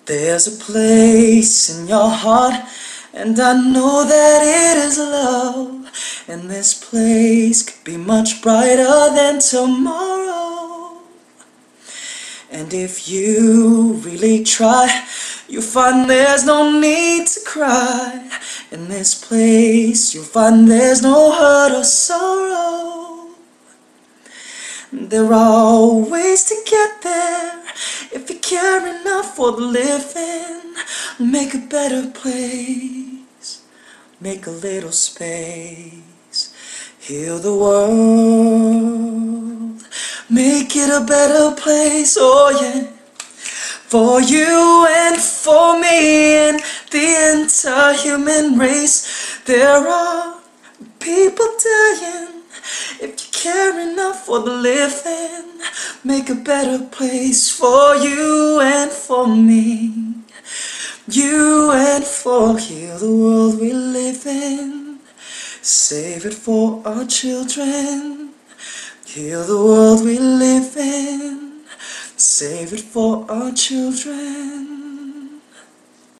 There's a place in your heart, and I know that it is love. And this place could be much brighter than tomorrow. And if you really try, you'll find there's no need to cry. In this place you'll find there's no hurt or sorrow. There are ways to get there if you care enough for the living. Make a better place, make a little space, heal the world, make it a better place, oh yeah. For you and for me and the entire human race, there are people dying. If you care enough for the living, make a better place for you and for me. You and for heal the world we live in. Save it for our children. Heal the world we live in. Save it for our children.